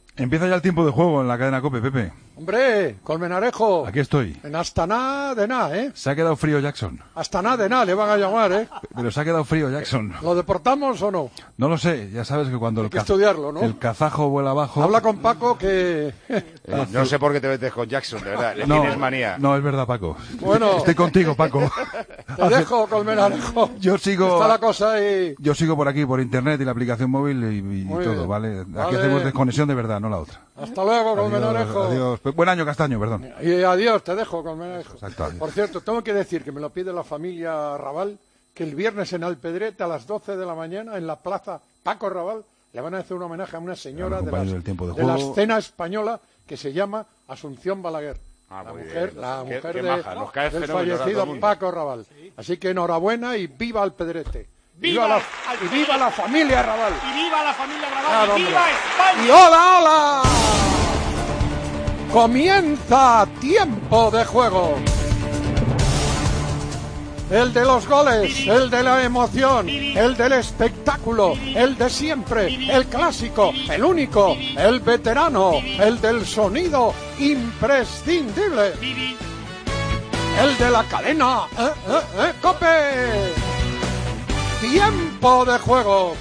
Empieza ya el tiempo de juego en la cadena COPE, Pepe. Hombre, Colmenarejo. Aquí estoy. En Astana de nada, ¿eh? Se ha quedado frío Jackson. Astana de nada le van a llamar, ¿eh? Pero se ha quedado frío Jackson. ¿Lo deportamos o no? No lo sé, ya sabes que cuando Hay que estudiarlo, ¿no? el kazajo vuela abajo... Habla con Paco que... No sé por qué te metes con Jackson, de verdad. Le No, tienes manía. no, es verdad, Paco. Bueno. Estoy contigo, Paco. Te dejo, Colmenarejo. Yo sigo... Está la cosa ahí... Yo sigo por aquí, por internet y la aplicación móvil y todo, bien. ¿vale? Aquí Vale. hacemos desconexión de verdad, no la otra. Hasta luego, Colmenarejo. Adiós. Buen año, Castaño, perdón. Y adiós, te dejo, Colmenarejo. Exacto, adiós. Por cierto, tengo que decir que me lo pide la familia Raval, que el viernes en Alpedrete a las 12 de la mañana en la plaza Paco Raval le van a hacer un homenaje a una señora Claro, de, compañero del tiempo de de la juego. escena española que se llama Asunción Balaguer. Ah, La muy mujer, bien. la Qué mujer maja, nos cae del fenómeno a todo fallecido el mundo. Paco Raval. Así que enhorabuena y viva Alpedrete. ¡Viva la, Alpedrete! y viva la familia Raval. ¡Y viva la familia Raval! Claro, ¡Y viva hombre. España! ¡Y hola, hola! Comienza tiempo de juego. El de los goles, el de la emoción, el del espectáculo, el de siempre, el clásico, el único, el veterano, el del sonido imprescindible, el de la cadena, ¡COPE! Tiempo de juego.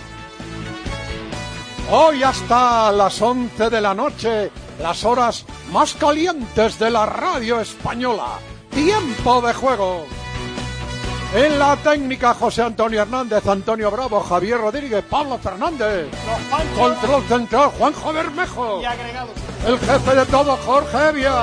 Hoy hasta las 11 de la noche, las horas más calientes de la radio española. Tiempo de juego. En la técnica, José Antonio Hernández, Antonio Bravo, Javier Rodríguez, Pablo Fernández. Los Panchos Control central, Juanjo Bermejo. y agregados. El jefe de todo, Jorge Evia.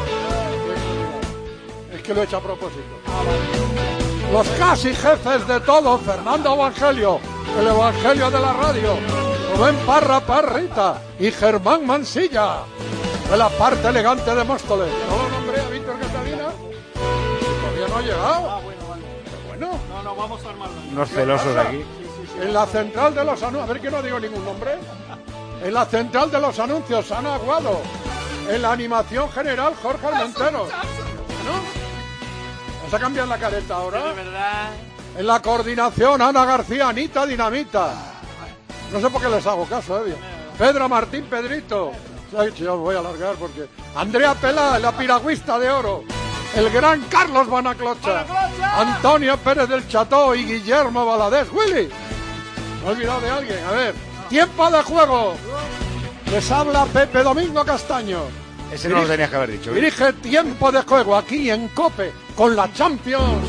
Es que lo he hecho a propósito. Los casi jefes de todo, Fernando Evangelio, el Evangelio de la radio, Rubén Parra Parrita y Germán Mansilla, de la parte elegante de Móstoles. ¿No lo nombré a Víctor Catalina? Todavía no ha llegado. Bueno, No, vamos a armarlo. Unos celosos aquí. en la central de los anuncios, a ver que no digo ningún nombre, en la central de los anuncios, Ana Aguado, en la animación general, Jorge Armenteros. ¿No? ¿Vas a cambiar la careta ahora? De verdad. En la coordinación, Ana García, Anita Dinamita. No sé por qué les hago caso, Pedro Martín Pedrito. Ay, yo voy a alargar porque... Andrea Pelá, la piragüista de oro. El gran Carlos Banaclocha. Antonio Pérez del Cható y Guillermo Valadez. Willy. Me he olvidado de alguien. A ver. Tiempo de juego. Les habla Pepe Domingo Castaño. Ese no lo tenías que haber dicho. ¿eh? Dirige Tiempo de Juego aquí en COPE con la Champions.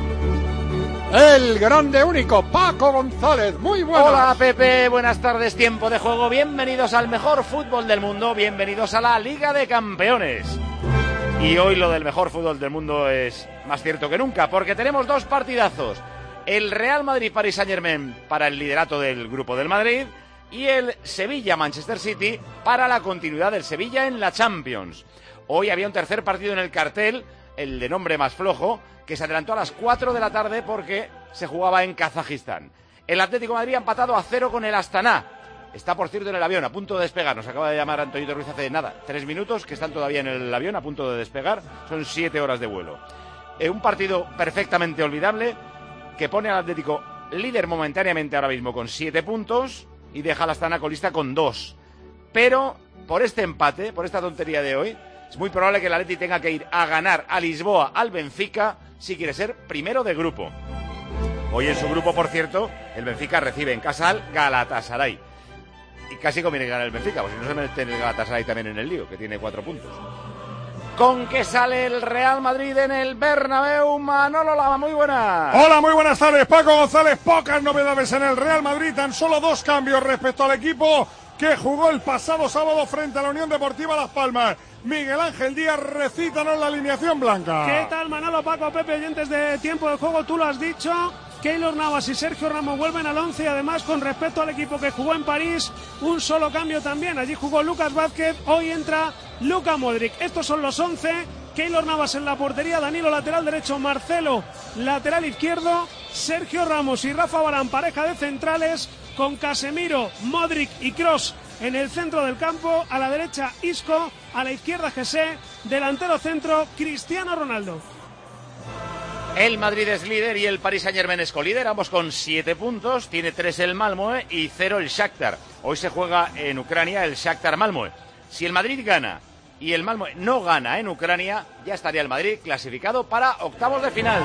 El grande único Paco González. Muy buenas. Hola Pepe, buenas tardes, tiempo de juego. Bienvenidos al mejor fútbol del mundo. Bienvenidos a la Liga de Campeones. Y hoy lo del mejor fútbol del mundo es más cierto que nunca, porque tenemos dos partidazos. El Real Madrid-Paris Saint-Germain para el liderato del Grupo del Madrid y el Sevilla-Manchester City para la continuidad del Sevilla en la Champions. Hoy había un tercer partido en el cartel, el de nombre más flojo, que se adelantó a las 4 de la tarde porque se jugaba en Kazajistán. El Atlético de Madrid ha empatado a 0 con el Astana. Está, por cierto, en el avión, a punto de despegar. Nos acaba de llamar Antonio Ruiz hace nada, 3 minutos, que están todavía en el avión, a punto de despegar. Son 7 horas de vuelo. Un partido perfectamente olvidable, que pone al Atlético líder momentáneamente ahora mismo con 7 puntos y deja al Astana colista con 2. Pero, por este empate, por esta tontería de hoy, es muy probable que el Atleti tenga que ir a ganar a Lisboa al Benfica si quiere ser primero de grupo. Hoy en su grupo, por cierto, el Benfica recibe en casa al Galatasaray. Y casi conviene ganar el Benfica, porque si no se mete el Galatasaray también en el lío, que tiene 4 puntos. ¿Con qué sale el Real Madrid en el Bernabéu? Manolo Lama, muy buenas. Hola, muy buenas tardes, Paco González. Pocas novedades en el Real Madrid, tan solo 2 cambios respecto al equipo que jugó el pasado sábado frente a la Unión Deportiva Las Palmas. Miguel Ángel Díaz, recítanos la alineación blanca. ¿Qué tal, Manolo, Paco, Pepe, oyentes de Tiempo de Juego? Tú lo has dicho, Keylor Navas y Sergio Ramos vuelven al 11 y además con respecto al equipo que jugó en París, un solo cambio también. Allí jugó Lucas Vázquez, hoy entra Luka Modric. Estos son los 11, Keylor Navas en la portería, Danilo lateral derecho, Marcelo lateral izquierdo, Sergio Ramos y Rafa Varane pareja de centrales, con Casemiro, Modric y Kroos en el centro del campo, a la derecha Isco, a la izquierda José, delantero centro Cristiano Ronaldo. El Madrid es líder y el Paris Saint-Germain es colíder, ambos con 7 puntos. Tiene 3 el Malmö y 0 el Shakhtar. Hoy se juega en Ucrania el Shakhtar-Malmö. Si el Madrid gana y el Malmö no gana en Ucrania, ya estaría el Madrid clasificado para octavos de final.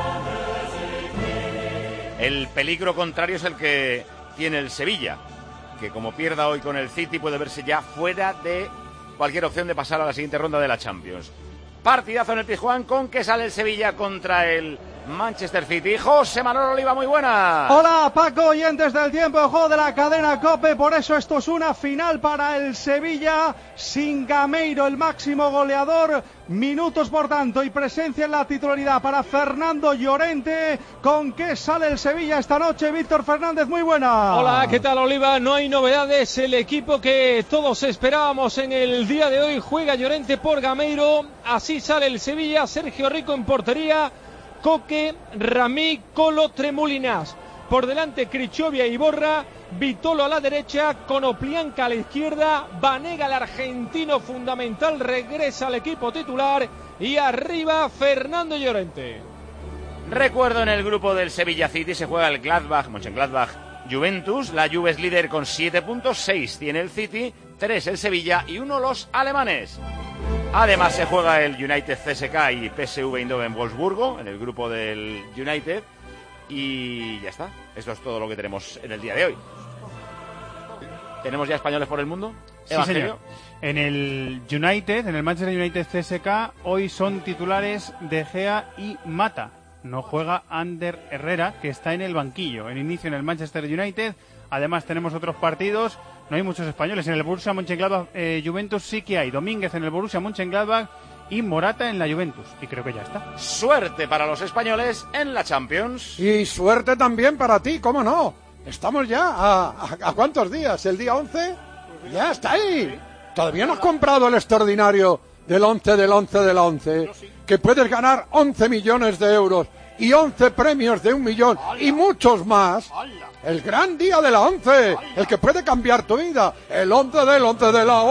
El peligro contrario es el que tiene el Sevilla, que como pierda hoy con el City puede verse ya fuera de cualquier opción de pasar a la siguiente ronda de la Champions. Partidazo en el Pizjuán con que sale el Sevilla contra el Manchester City. José Manuel Oliva, muy buena. Hola Paco, oyentes del tiempo de juego de la cadena COPE. Por eso esto es una final para el Sevilla sin Gameiro, el máximo goleador. Minutos por tanto y presencia en la titularidad para Fernando Llorente. ¿Con qué sale el Sevilla esta noche? Víctor Fernández, muy buena. Hola, ¿qué tal Oliva? No hay novedades. El equipo que todos esperábamos en el día de hoy juega Llorente por Gameiro. Así sale el Sevilla. Sergio Rico en portería. Coque, Ramí, Colo, Tremolinas. Por delante Crichovia y Iborra, Vitolo a la derecha, Konoplyanka a la izquierda, Vanega, el argentino fundamental, regresa al equipo titular y arriba Fernando Llorente. Recuerdo, en el grupo del Sevilla City se juega el Gladbach, Mönchengladbach, Juventus. La Juve es líder con 7 puntos, 6 tiene el City, 3 el Sevilla y 1 los alemanes. Además se juega el United CSKA y PSV Eindhoven Wolfsburgo en el grupo del United. Y ya está, esto es todo lo que tenemos en el día de hoy. ¿Tenemos ya españoles por el mundo? Sí, señor. En el United, en el Manchester United CSKA, hoy son titulares De Gea y Mata. No juega Ander Herrera, que está en el banquillo. En inicio en el Manchester United. Además tenemos otros partidos. No hay muchos españoles. En el Borussia Mönchengladbach Juventus sí que hay. Domínguez en el Borussia Mönchengladbach y Morata en la Juventus. Y creo que ya está. Suerte para los españoles en la Champions. Y suerte también para ti, ¿cómo no? Estamos ya a ¿cuántos días? ¿El día 11? Ya está ahí. ¿Todavía no has comprado el extraordinario del 11 del 11 del 11? Que puedes ganar 11 millones de euros y 11 premios de 1 millón y muchos más. El gran día de la 11, el que puede cambiar tu vida. El 11 del 11 de la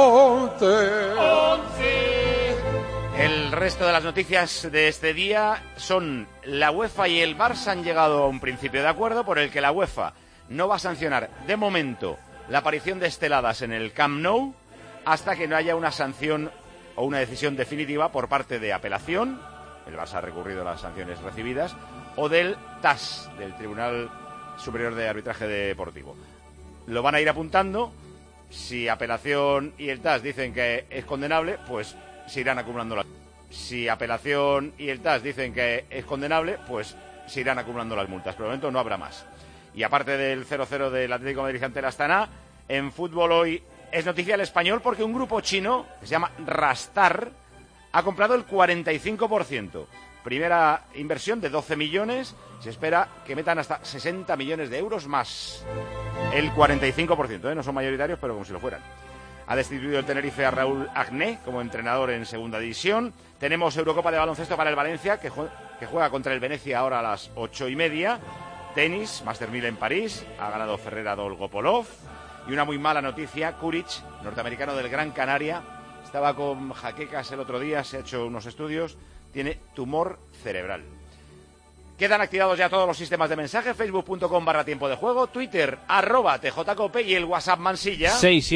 11. El resto de las noticias de este día son: la UEFA y el Barça han llegado a un principio de acuerdo por el que la UEFA no va a sancionar de momento la aparición de esteladas en el Camp Nou hasta que no haya una sanción o una decisión definitiva por parte de apelación. El Barça ha recurrido a las sanciones recibidas, o del TAS, del Tribunal Superior de Arbitraje Deportivo. Lo van a ir apuntando. Si apelación y el TAS dicen que es condenable, pues se irán acumulando las. Si apelación y el TAS dicen que es condenable, pues se irán acumulando las multas. Por el momento no habrá más. Y aparte del 0-0 del Atlético de Madrid ante el Astana, en fútbol hoy es noticia el Español porque un grupo chino que se llama Rastar ha comprado el 45%. Primera inversión de 12 millones. Se espera que metan hasta 60 millones de euros más. El 45%, no son mayoritarios, pero como si lo fueran. Ha destituido el Tenerife a Raúl Agné como entrenador en segunda división. Tenemos Eurocopa de baloncesto para el Valencia, que juega contra el Venecia ahora a las 8:30. Tenis, Master 1000 en París. Ha ganado Ferrera Dolgopolov. Y una muy mala noticia: Kuric, norteamericano del Gran Canaria, estaba con jaquecas el otro día, se ha hecho unos estudios, tiene tumor cerebral. Quedan activados ya todos los sistemas de mensaje: facebook.com/tiempo de juego, Twitter @tjcope y el WhatsApp Mansilla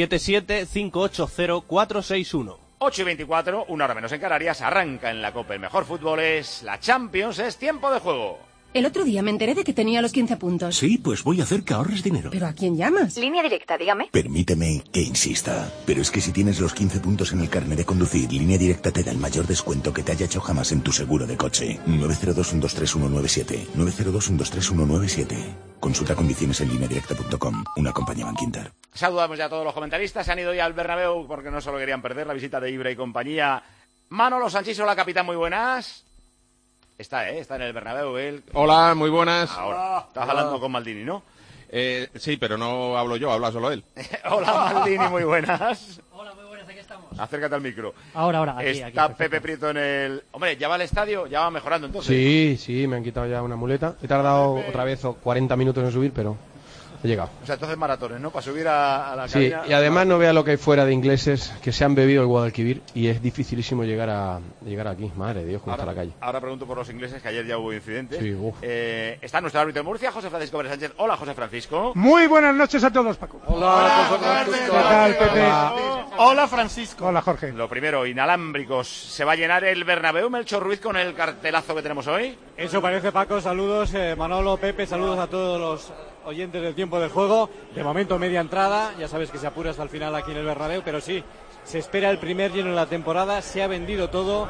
677-580-461. 8:24, una hora menos en Canarias. Arranca en la Copa el mejor fútbol, es la Champions, es tiempo de juego. El otro día me enteré de que tenía los 15 puntos. Sí, pues voy a hacer que ahorres dinero. ¿Pero a quién llamas? Línea Directa, dígame. Permíteme que insista, pero es que si tienes los 15 puntos en el carnet de conducir, Línea Directa te da el mayor descuento que te haya hecho jamás en tu seguro de coche. 902-123-197. 902-123-197. Consulta condiciones en lineadirecta.com. Una compañía Bankinter. Saludamos ya a todos los comentaristas. Se han ido ya al Bernabéu porque no solo querían perder la visita de Ibra y compañía. Manolo Sanchís, hola capitán, muy buenas. Está en el Bernabéu él. Hola, muy buenas. Ahora, estás hablando con Maldini, ¿no? Sí, pero no hablo yo, habla solo él. Hola Maldini, muy buenas. Hola, muy buenas, aquí estamos. Acércate al micro. Ahora, aquí. Está aquí, Pepe Prieto en el... Hombre, ¿ya va al estadio? ¿Ya va mejorando entonces? Sí, me han quitado ya una muleta. He tardado otra vez 40 minutos en subir, pero He llegado. O sea, entonces maratones, ¿no? Para subir a la Sí, cabina. y además no vea lo que hay fuera de ingleses que se han bebido el Guadalquivir y es dificilísimo llegar aquí. Madre de Dios, cómo está la calle. Ahora pregunto por los ingleses, que ayer ya hubo incidentes. Sí, uf. Está nuestro árbitro de Murcia, José Francisco Pérez Sánchez. Hola, José Francisco. Muy buenas noches a todos, Paco. Hola, José Francisco. ¿Qué tal, Pepe? Hola, Francisco. Hola, Jorge. Lo primero, inalámbricos. ¿Se va a llenar el Bernabéu, Melchor Ruiz, con el cartelazo que tenemos hoy? Eso parece, Paco. Saludos, Manolo, Pepe, saludos a todos los oyentes del tiempo del juego. De momento media entrada, ya sabes que se apura hasta el final aquí en el Bernabéu, pero sí, se espera el primer lleno de la temporada. Se ha vendido todo,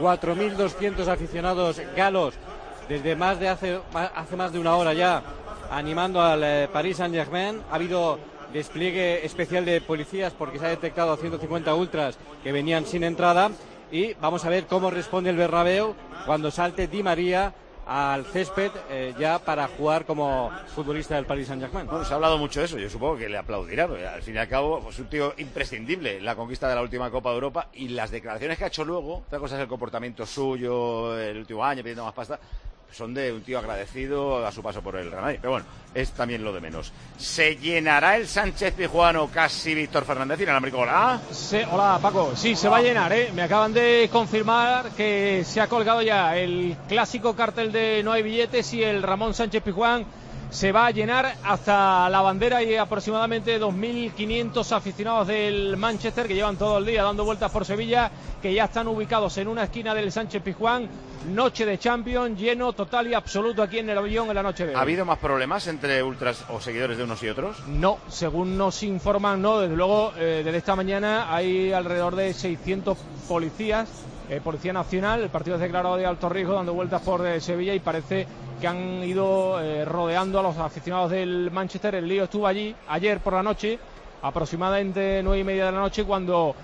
4.200 aficionados galos desde hace más de una hora ya, animando al Paris Saint-Germain. Ha habido despliegue especial de policías porque se ha detectado a 150 ultras que venían sin entrada, y vamos a ver cómo responde el Bernabéu cuando salte Di María al césped ya para jugar como futbolista del Paris Saint-Germain. Bueno, se ha hablado mucho de eso, yo supongo que le aplaudirá, porque al fin y al cabo pues, un tío imprescindible en la conquista de la última Copa de Europa, y las declaraciones que ha hecho luego, otra cosa es el comportamiento suyo el último año pidiendo más pasta, son de un tío agradecido a su paso por el Real Madrid, pero bueno, es también lo de menos. ¿Se llenará el Sánchez Pizjuán casi Víctor Fernández inalámbrico? Hola. Hola, Paco. Sí, se va a llenar, ¿eh? Me acaban de confirmar que se ha colgado ya el clásico cartel de no hay billetes y el Ramón Sánchez Pizjuán se va a llenar hasta la bandera, y aproximadamente 2.500 aficionados del Manchester que llevan todo el día dando vueltas por Sevilla, que ya están ubicados en una esquina del Sánchez Pizjuán. Noche de Champions, lleno total y absoluto aquí en el Avión en la noche de hoy. ¿Ha habido más problemas entre ultras o seguidores de unos y otros? No, según nos informan, no. Desde luego, desde esta mañana hay alrededor de 600 policías, Policía Nacional. El partido es declarado de alto riesgo, dando vueltas por Sevilla, y parece que han ido rodeando a los aficionados del Manchester. El lío estuvo allí ayer por la noche, aproximadamente 9:30 de la noche, cuando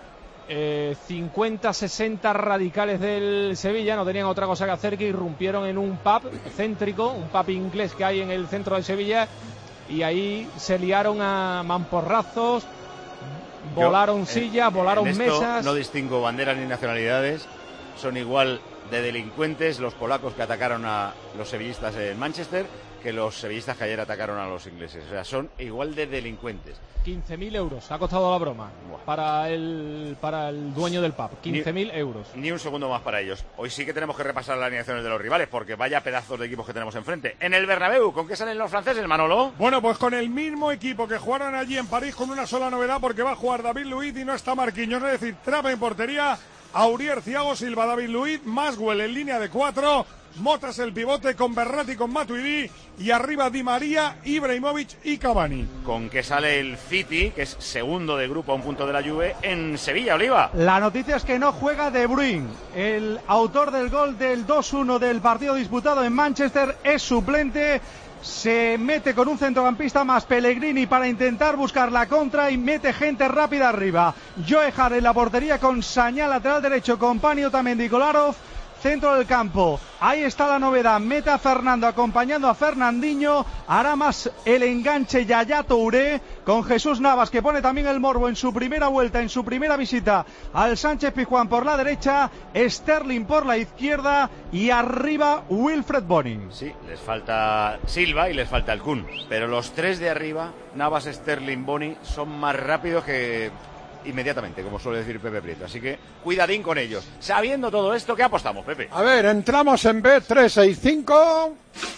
50-60 radicales del Sevilla no tenían otra cosa que hacer que irrumpieron en un pub céntrico, un pub inglés que hay en el centro de Sevilla, y ahí se liaron a mamporrazos, volaron sillas, volaron en esto mesas. No distingo banderas ni nacionalidades, son igual de delincuentes los polacos que atacaron a los sevillistas en Manchester que los sevillistas que ayer atacaron a los ingleses. O sea, son igual de delincuentes. 15.000 euros ha costado la broma para el dueño del pub. 15.000 euros. Ni un segundo más para ellos. Hoy sí que tenemos que repasar las alineaciones de los rivales, porque vaya pedazos de equipos que tenemos enfrente. En el Bernabéu, ¿con qué salen los franceses, Manolo? Bueno, pues con el mismo equipo que jugaron allí en París, con una sola novedad, porque va a jugar David Luiz y no está Marquinhos. Es decir, Trapa en portería, Aurier, Thiago Silva, David Luiz, Maswell en línea de 4, Motas el pivote con Berratti, con Matuidi, y arriba Di María, Ibrahimovic y Cavani. ¿Con qué sale el City, que es segundo de grupo a un punto de la Juve, en Sevilla, Oliva? La noticia es que no juega De Bruyne. El autor del gol del 2-1 del partido disputado en Manchester es suplente. Se mete con un centrocampista más Pellegrini para intentar buscar la contra, y mete gente rápida arriba. Joe Hart en la portería con Sañá, lateral derecho, con Pani Otamendi, Kolarov. Centro del campo, ahí está la novedad, mete a Fernando acompañando a Fernandinho, hará más el enganche Yaya Touré, con Jesús Navas, que pone también el morbo en su primera vuelta, en su primera visita al Sánchez Pizjuán por la derecha, Sterling por la izquierda, y arriba Wilfred Bonin. Sí, les falta Silva y les falta el Kun, pero los tres de arriba, Navas, Sterling, Boni, son más rápidos que inmediatamente, como suele decir Pepe Prieto. Así que cuidadín con ellos. Sabiendo todo esto, ¿qué apostamos, Pepe? A ver, entramos en Bet365.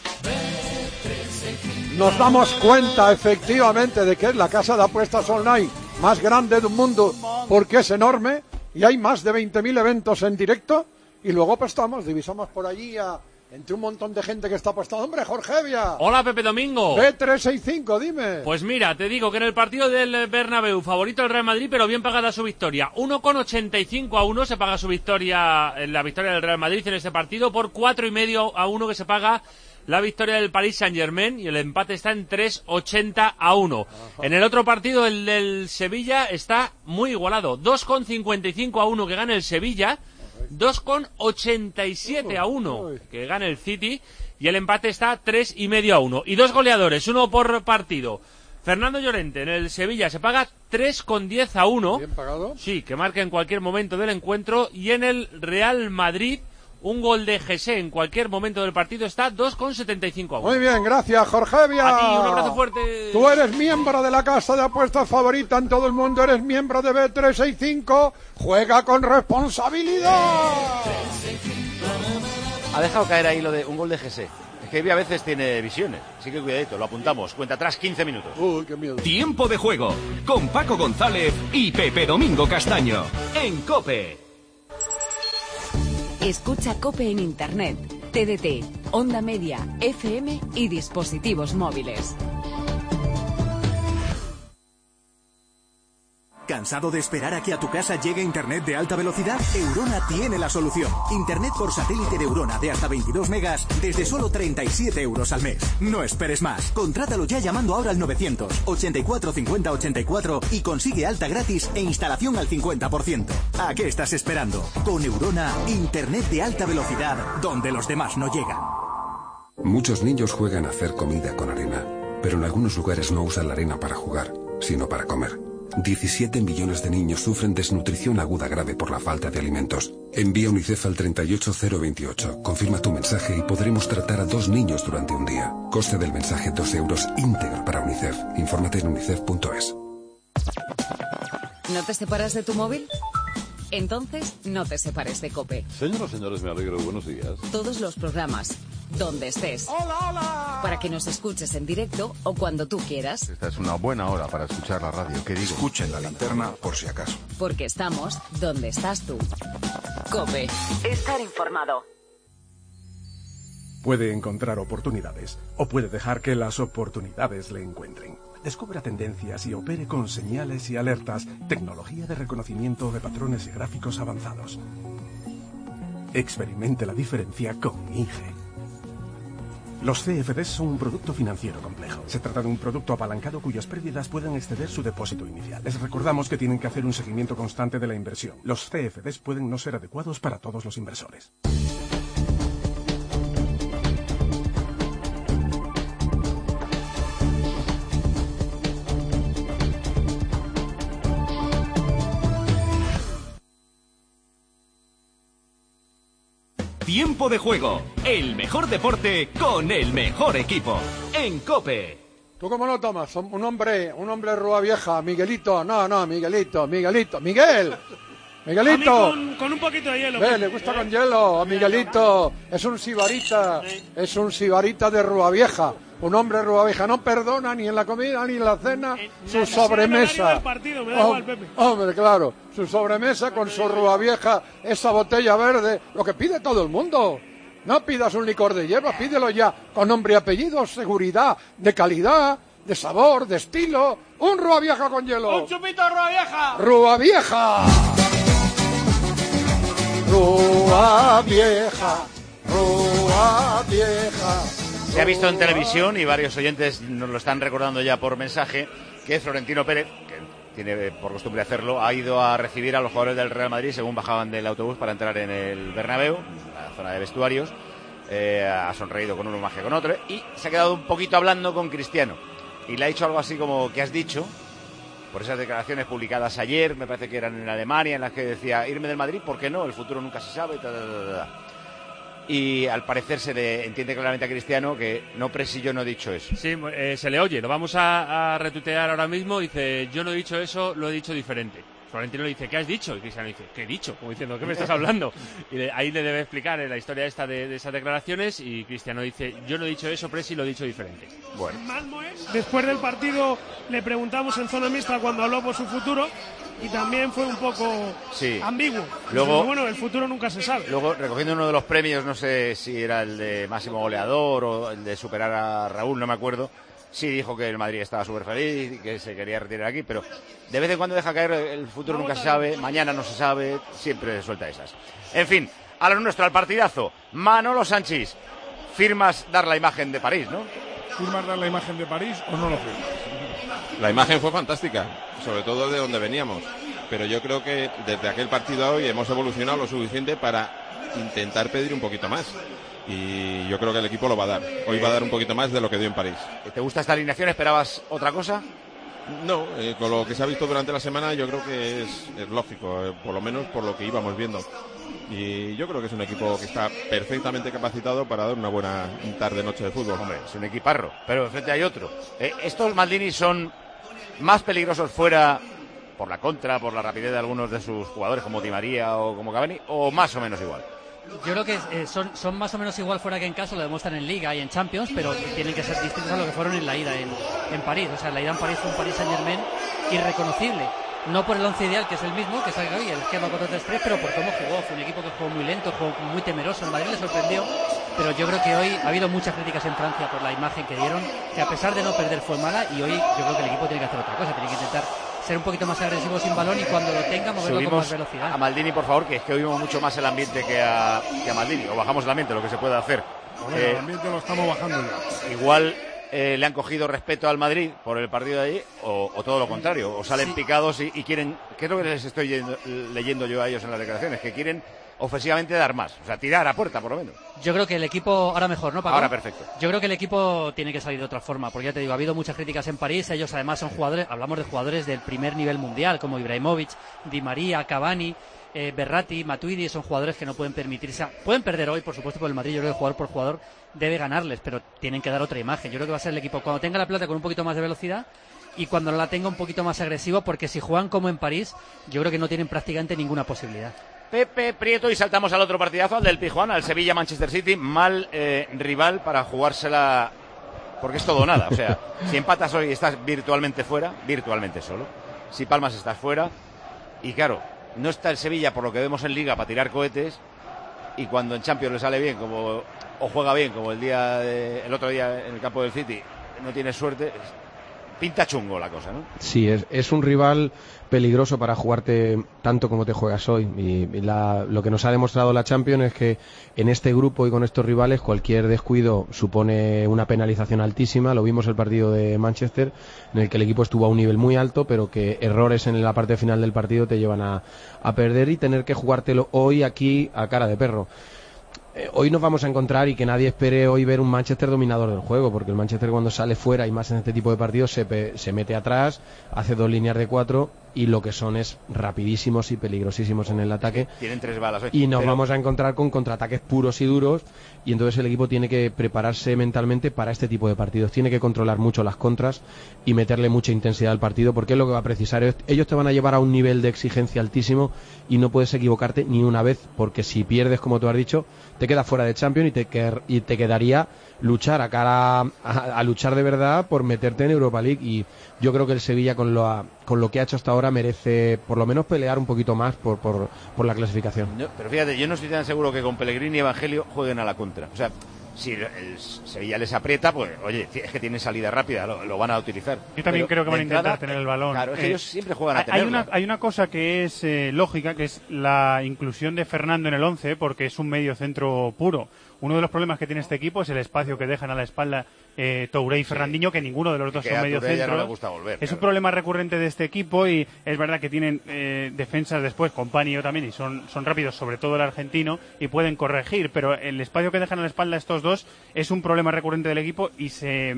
Nos damos cuenta efectivamente de que es la casa de apuestas online más grande del mundo, porque es enorme y hay más de 20.000 eventos en directo, y luego apostamos, divisamos por allí entre un montón de gente que está apostando. ¡Hombre, Jorge Evia! Hola, Pepe Domingo. Bet365, dime. Pues mira, te digo que en el partido del Bernabéu, favorito el Real Madrid, pero bien pagada su victoria. 1,85-1 se paga su victoria, la victoria del Real Madrid en este partido, por 4,5-1 que se paga la victoria del Paris Saint-Germain, y el empate está en 3,80-1. En el otro partido, el del Sevilla, está muy igualado. 2,55-1 que gana el Sevilla, 2,87-1 que gana el City, y el empate está 3,5-1. Y dos goleadores, uno por partido. Fernando Llorente en el Sevilla se paga 3,10-1. ¿Bien pagado? Sí, que marca en cualquier momento del encuentro. Y en el Real Madrid Un gol de Gessé en cualquier momento del partido está 2,75 a 1. Muy bien, gracias, Jorgevia. A ti, un abrazo fuerte. Tú eres miembro de la casa de apuestas favorita en todo el mundo, eres miembro de Bet365. Juega con responsabilidad. Ha dejado caer ahí lo de un gol de Gessé. Es que a veces tiene visiones, así que cuidadito, lo apuntamos. Cuenta atrás 15 minutos. Uy, qué miedo. Tiempo de juego con Paco González y Pepe Domingo Castaño en COPE. Escucha COPE en Internet, TDT, Onda Media, FM y dispositivos móviles. ¿Cansado de esperar a que a tu casa llegue Internet de alta velocidad? Eurona tiene la solución. Internet por satélite de Eurona de hasta 22 megas desde solo 37 euros al mes. No esperes más. Contrátalo ya llamando ahora al 900 84 50 84 y consigue alta gratis e instalación al 50%. ¿A qué estás esperando? Con Eurona, Internet de alta velocidad donde los demás no llegan. Muchos niños juegan a hacer comida con arena, pero en algunos lugares no usan la arena para jugar, sino para comer. 17 millones de niños sufren desnutrición aguda grave por la falta de alimentos. Envía UNICEF al 38028. Confirma tu mensaje y podremos tratar a 2 niños durante un día. Coste del mensaje 2 euros íntegro para UNICEF. Infórmate en unicef.es. ¿No te separas de tu móvil? Entonces, no te separes de COPE. Señoras y señores, me alegro. Buenos días. Todos los programas, donde estés. ¡Hola, hola! Para que nos escuches en directo o cuando tú quieras. Esta es una buena hora para escuchar la radio. ¿Qué digo? Escuchen la linterna por si acaso. Porque estamos donde estás tú. COPE. Estar informado. Puede encontrar oportunidades o puede dejar que las oportunidades le encuentren. Descubra tendencias y opere con señales y alertas, tecnología de reconocimiento de patrones y gráficos avanzados. Experimente la diferencia con INGE. Los CFDs son un producto financiero complejo. Se trata de un producto apalancado cuyas pérdidas pueden exceder su depósito inicial. Les recordamos que tienen que hacer un seguimiento constante de la inversión. Los CFDs pueden no ser adecuados para todos los inversores. Tiempo de juego, el mejor deporte con el mejor equipo. En COPE. ¿Tú cómo lo tomas? Un hombre rúa vieja, Miguelito, Miguelito, Miguel. Miguelito. A mí con un poquito de hielo. Le gusta con hielo a Miguelito. Es un sibarita de rúa vieja. Un hombre rúa vieja no perdona ni en la comida ni en la cena su sobremesa. Del partido, me da igual, Pepe. Hombre, claro, su sobremesa con su rúa vieja, esa botella verde, lo que pide todo el mundo. No pidas un licor de hierba, pídelo ya con nombre y apellido, seguridad, de calidad, de sabor, de estilo. Un rúa vieja con hielo. ¡Un chupito de rúa vieja! ¡Rúa vieja! ¡Rúa vieja! ¡Rúa vieja! Se ha visto en televisión y varios oyentes nos lo están recordando ya por mensaje que Florentino Pérez, que tiene por costumbre hacerlo, ha ido a recibir a los jugadores del Real Madrid según bajaban del autobús para entrar en el Bernabéu, la zona de vestuarios. Ha sonreído con uno más que con otro y se ha quedado un poquito hablando con Cristiano y le ha dicho algo así como: ¿qué has dicho? Por esas declaraciones publicadas ayer, me parece que eran en Alemania, en las que decía: irme del Madrid, ¿por qué no? El futuro nunca se sabe. Y al parecer se le entiende claramente a Cristiano que no, Presi, yo no he dicho eso. Sí, se le oye, lo vamos a retuitear ahora mismo. Dice: yo no he dicho eso, lo he dicho diferente. Florentino le dice: ¿qué has dicho? Y Cristiano dice: ¿qué he dicho? Como diciendo: ¿qué me estás hablando? Y ahí le debe explicar la historia esta de esas declaraciones. Y Cristiano dice: yo no he dicho eso, Presi, lo he dicho diferente. Bueno. Después del partido le preguntamos en zona mixta cuando habló por su futuro y también fue un poco ambiguo. Luego, bueno, el futuro nunca se sabe. Luego, recogiendo uno de los premios, no sé si era el de máximo goleador o el de superar a Raúl, no me acuerdo. Sí dijo que el Madrid estaba súper feliz y que se quería retirar aquí, pero de vez en cuando deja caer el futuro nunca se sabe, mañana no se sabe, siempre suelta esas. En fin, a lo nuestro, al partidazo. Manolo Sanchís, firmas dar la imagen de París, ¿no? ¿Firmas dar la imagen de París o no lo firmas? La imagen fue fantástica, sobre todo de donde veníamos, pero yo creo que desde aquel partido a hoy hemos evolucionado lo suficiente para intentar pedir un poquito más. Y yo creo que el equipo lo va a dar. Hoy va a dar un poquito más de lo que dio en París. ¿Te gusta esta alineación? ¿Esperabas otra cosa? No, con lo que se ha visto durante la semana yo creo que es lógico, por lo menos por lo que íbamos viendo. Y yo creo que es un equipo que está perfectamente capacitado para dar una buena tarde-noche de fútbol. Hombre, es un equiparro, pero enfrente hay otro. ¿Estos Maldini son más peligrosos fuera por la contra, por la rapidez de algunos de sus jugadores como Di María o como Cavani, o más o menos igual? Yo creo que son más o menos igual fuera que en casa, lo demuestran en Liga y en Champions, pero tienen que ser distintos a lo que fueron en la ida en París. O sea, la ida en París fue un Paris Saint-Germain irreconocible. No por el once ideal, que es el mismo, que salga hoy, el esquema 4-3-3, pero por cómo jugó. Fue un equipo que jugó muy lento, jugó muy temeroso. El Madrid le sorprendió, pero yo creo que hoy ha habido muchas críticas en Francia por la imagen que dieron, que a pesar de no perder fue mala, y hoy yo creo que el equipo tiene que hacer otra cosa, tiene que intentar ser un poquito más agresivo sin balón y cuando lo tenga moverlo con más velocidad. A Maldini, por favor, que es que oímos mucho más el ambiente que a Maldini, o bajamos el ambiente, lo que se puede hacer. Bueno, el ambiente lo estamos bajando ya. Igual le han cogido respeto al Madrid por el partido de allí, o todo lo contrario, o salen picados y quieren, ¿qué es lo que les estoy leyendo yo a ellos en las declaraciones? Que quieren ofensivamente dar más, o sea, tirar a puerta por lo menos. Yo creo que el equipo, ahora mejor, ¿no, Paco? Ahora perfecto. Yo creo que el equipo tiene que salir de otra forma, porque ya te digo, ha habido muchas críticas en París, ellos además son jugadores, hablamos de jugadores del primer nivel mundial, como Ibrahimovic, Di María, Cavani, Berratti, Matuidi, son jugadores que no pueden permitirse, pueden perder hoy, por supuesto, por el Madrid, yo creo que jugador por jugador debe ganarles, pero tienen que dar otra imagen. Yo creo que va a ser el equipo cuando tenga la pelota con un poquito más de velocidad y cuando la tenga un poquito más agresivo, porque si juegan como en París, yo creo que no tienen prácticamente ninguna posibilidad. Pepe Prieto, y saltamos al otro partidazo, al del Pijuán, al Sevilla-Manchester City, mal rival para jugársela, porque es todo o nada, o sea, si empatas hoy estás virtualmente fuera, virtualmente solo, si palmas estás fuera, y claro, no está el Sevilla por lo que vemos en Liga para tirar cohetes, y cuando en Champions le sale bien, o juega bien, como el otro día en el campo del City, no tiene suerte, pinta chungo la cosa, ¿no? Sí, es un rival peligroso para jugarte tanto como te juegas hoy, y lo que nos ha demostrado la Champions es que en este grupo y con estos rivales cualquier descuido supone una penalización altísima. Lo vimos el partido de Manchester, en el que el equipo estuvo a un nivel muy alto, pero que errores en la parte final del partido te llevan a perder y tener que jugártelo hoy aquí a cara de perro. Hoy nos vamos a encontrar, y que nadie espere hoy ver un Manchester dominador del juego, porque el Manchester cuando sale fuera y más en este tipo de partidos se mete atrás, hace 2 líneas de 4 y lo que son es rapidísimos y peligrosísimos en el ataque. Tienen 3 balas hoy. Y nos vamos a encontrar con contraataques puros y duros, y entonces el equipo tiene que prepararse mentalmente para este tipo de partidos. Tiene que controlar mucho las contras y meterle mucha intensidad al partido, porque es lo que va a precisar. Ellos te van a llevar a un nivel de exigencia altísimo y no puedes equivocarte ni una vez, porque si pierdes, como tú has dicho, te quedas fuera de Champions y te quedaría luchar a luchar de verdad por meterte en Europa League. Y yo creo que el Sevilla con lo que ha hecho hasta ahora merece por lo menos pelear un poquito más por la clasificación. No, pero fíjate, yo no estoy tan seguro que con Pellegrini y Evangelio jueguen a la contra. O sea, si el Sevilla les aprieta, pues oye, es que tienen salida rápida, lo van a utilizar. Yo también creo que van a intentar tener el balón. Claro, es que ellos siempre juegan a tenerlo. Hay una cosa que es lógica, que es la inclusión de Fernando en el 11, porque es un medio centro puro. Uno de los problemas que tiene este equipo es el espacio que dejan a la espalda Touré y Fernandinho, que ninguno de los dos son medio centro. No le gusta volver, es un problema recurrente de este equipo, y es verdad que tienen defensas después, Company también, y son rápidos, sobre todo el argentino, y pueden corregir, pero el espacio que dejan a la espalda estos dos es un problema recurrente del equipo, y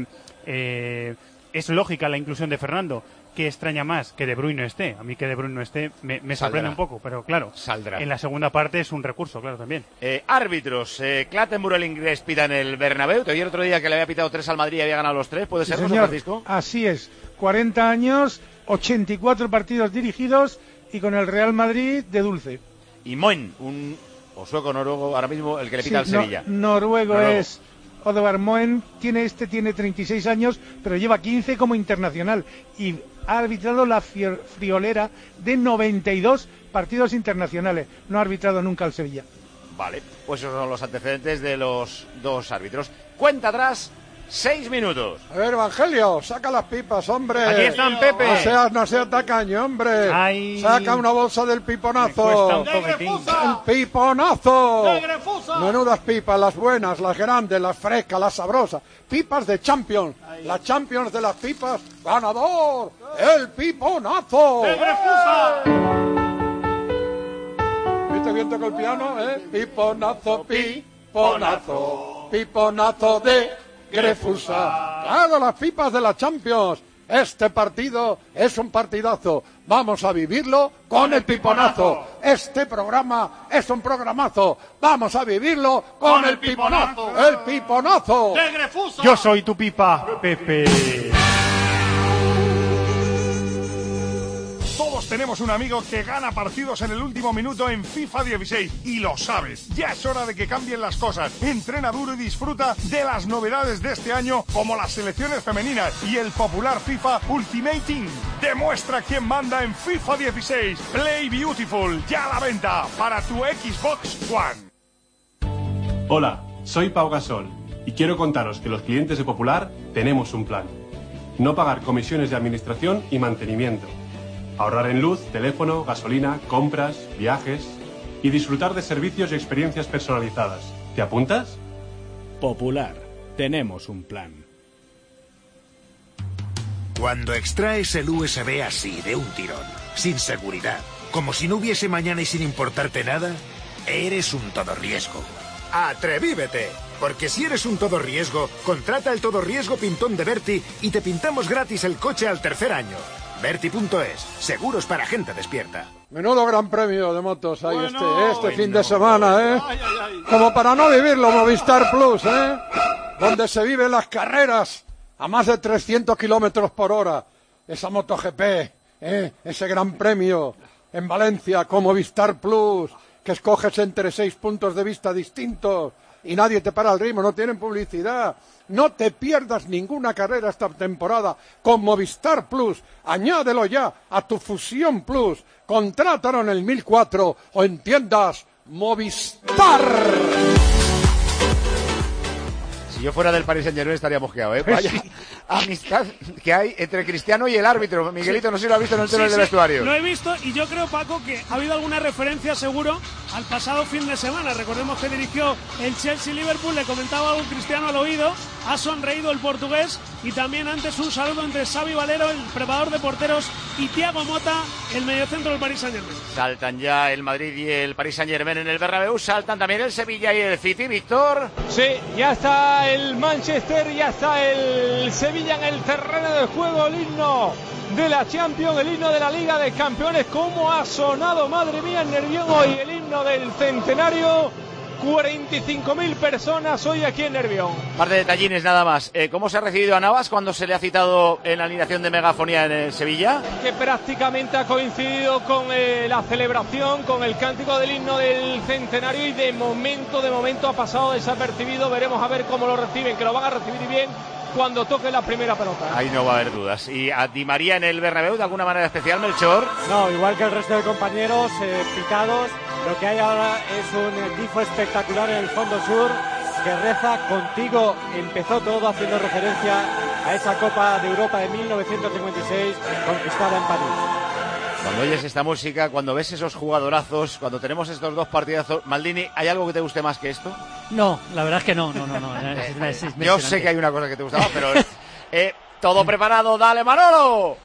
es lógica la inclusión de Fernando. Que extraña más que De Bruyne no esté. A mí que De Bruyne no esté me sorprende un poco, pero claro, saldrá. En la segunda parte es un recurso, claro, también. Árbitros, Clattenburg, el inglés, pita en el Bernabéu. Te oí el otro día que le había pitado 3 al Madrid y había ganado los 3. ¿Puede ser, José Francisco? Así es. 40 años, 84 partidos dirigidos y con el Real Madrid de dulce. Y Moen, o sueco noruego, ahora mismo el que le pita al Sevilla. Noruego es Odegaard Moen, tiene 36 años, pero lleva 15 como internacional y ha arbitrado la friolera de 92 partidos internacionales. No ha arbitrado nunca al Sevilla. Vale, pues esos son los antecedentes de los dos árbitros. Cuenta atrás, 6 minutos. A ver, Evangelio, saca las pipas, hombre. Aquí están, Pepe. No seas tacaño, hombre. Ay. Saca una bolsa del piponazo. ¡El piponazo! Menudas pipas, las buenas, las grandes, las frescas, las sabrosas. Pipas de Champions. La Champions de las pipas. ¡Ganador! ¡El piponazo! ¿Viste bien toca el piano, Piponazo, piponazo. Piponazo de Grefusa. Claro, las pipas de la Champions. Este partido es un partidazo. Vamos a vivirlo con el piponazo. Este programa es un programazo. Vamos a vivirlo con el piponazo. ¡El piponazo! ¡De Grefusa! Yo soy tu pipa, Pepe. Todos tenemos un amigo que gana partidos en el último minuto en FIFA 16 y lo sabes. Ya es hora de que cambien las cosas. Entrena duro y disfruta de las novedades de este año como las selecciones femeninas y el popular FIFA Ultimate Team. Demuestra quién manda en FIFA 16. Play Beautiful, ya a la venta para tu Xbox One. Hola, soy Pau Gasol y quiero contaros que los clientes de Popular tenemos un plan. No pagar comisiones de administración y mantenimiento. Ahorrar en luz, teléfono, gasolina, compras, viajes y disfrutar de servicios y experiencias personalizadas. ¿Te apuntas? Popular. Tenemos un plan. Cuando extraes el USB así, de un tirón, sin seguridad, como si no hubiese mañana y sin importarte nada, eres un todo riesgo. ¡Atrevívete! Porque si eres un todo riesgo, contrata el todo riesgo pintón de Berti y te pintamos gratis el coche al tercer año. Berti.es, seguros para gente despierta. Menudo gran premio de motos hay este fin de semana, ¿eh? Como para no vivirlo, Movistar Plus, ¿eh? Donde se viven las carreras a más de 300 kilómetros por hora. Esa MotoGP, ese gran premio en Valencia con Movistar Plus, que escoges entre 6 puntos de vista distintos y nadie te para el ritmo, no tienen publicidad. No te pierdas ninguna carrera esta temporada con Movistar Plus. Añádelo ya a tu Fusión Plus. Contrátalo en el 1004 o en tiendas Movistar. Si yo fuera del Paris Saint-Germain estaría mosqueado, ¿eh? Vaya amistad que hay entre Cristiano y el árbitro. Miguelito, no sé si lo ha visto en el túnel del vestuario. Lo he visto y yo creo, Paco, que ha habido alguna referencia seguro al pasado fin de semana. Recordemos que dirigió el Chelsea-Liverpool, le comentaba algo Cristiano al oído, ha sonreído el portugués y también antes un saludo entre Xavi Valero, el preparador de porteros, y Thiago Motta, el mediocentro del Paris Saint-Germain. Saltan ya el Madrid y el Paris Saint-Germain en el Bernabéu, saltan también el Sevilla y el City, Víctor. Sí, ya está el Manchester, ya está el Sevilla en el terreno de juego, el himno de la Champions, el himno de la Liga de Campeones. ¿Cómo ha sonado, madre mía, en Nervión hoy el himno del centenario? 45.000 personas hoy aquí en Nervión. Un par de detallines nada más. ¿Cómo se ha recibido a Navas cuando se le ha citado en la alineación de megafonía en el Sevilla? Que prácticamente ha coincidido con la celebración, con el cántico del himno del centenario y de momento ha pasado desapercibido. Veremos a ver cómo lo reciben, que lo van a recibir bien cuando toque la primera pelota. Ahí no va a haber dudas. ¿Y a Di María en el Bernabéu de alguna manera especial, Melchor? No, igual que el resto de compañeros picados. Lo que hay ahora es un tifo espectacular en el fondo sur que reza "Contigo empezó todo", haciendo referencia a esa Copa de Europa de 1956 conquistada en París. Cuando oyes esta música, cuando ves esos jugadorazos, cuando tenemos estos dos partidazos, Maldini, ¿hay algo que te guste más que esto? No, la verdad es que no. Es Yo sé que hay una cosa que te gustaba, pero todo preparado, dale Manolo.